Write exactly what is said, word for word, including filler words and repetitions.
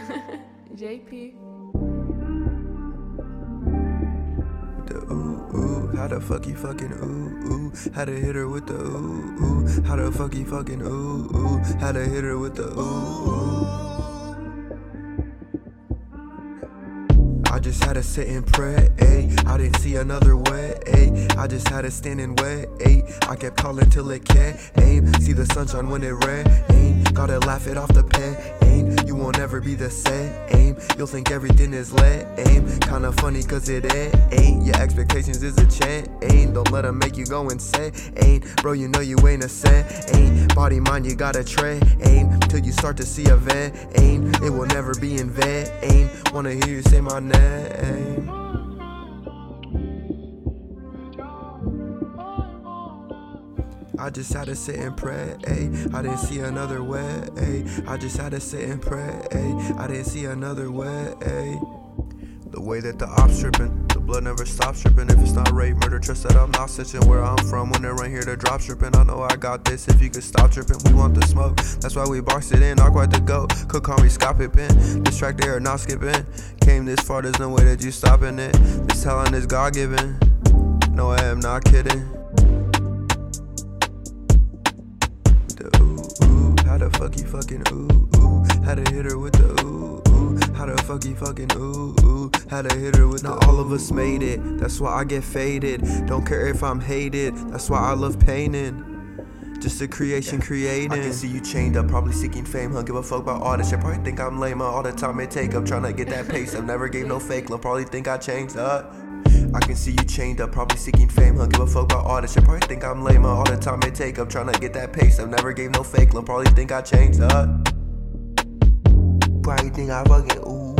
J P. The ooh ooh, how the fuck you fucking ooh ooh, how to hit her with the ooh ooh, how the fuck you fucking ooh ooh, how to hit her with the ooh ooh. I just had to sit and pray, ayy. I didn't see another way, ayy. I just had to stand and wait, ayy. I kept calling till it came, see the sunshine when it rain, gotta laugh it off the pain. You won't ever be the same, you'll think everything is lame. Kinda funny cause it ain't, your expectations is a chain. Don't let them make you go insane, bro, you know you ain't a saint. Body, mind, you gotta train, till you start to see a vein. It will never be in vain, wanna hear you say my name. I just had to sit and pray, ayy. I didn't see another way, ayy. I just had to sit and pray, ayy. I didn't see another way, ayy. The way that the ops trippin', the blood never stops drippin'. If it's not rape, murder, trust that I'm not snitching. Where I'm from, when they run here, the drop strippin'. I know I got this, if you could stop trippin'. We want the smoke, that's why we boxed it in. Not quite the go, could call me Scott Pippen. This track they are not skipping. Came this far, there's no way that you stopping it. This talent is God-given, no I am not kidding. The ooh ooh, how the fuck you fucking ooh ooh, how to hit her with the ooh ooh, how the fuck you fucking ooh ooh, how to hit her with the. Not all of us made it, that's why I get faded. Don't care if I'm hated, that's why I love painting. Just a creation creating. I can see you chained up, probably seeking fame. Huh? Give a fuck about all this shit. Probably think I'm lame. All the time it take up, trying to get that pace up. Never gave no fake love. Probably think I changed up. I can see you chained up, probably seeking fame. Huh? Give a fuck about all this shit. Probably think I'm lame. All the time it take up, trying to get that pace up. Never gave no fake love. Probably think I changed up. Probably think I fucking ooh.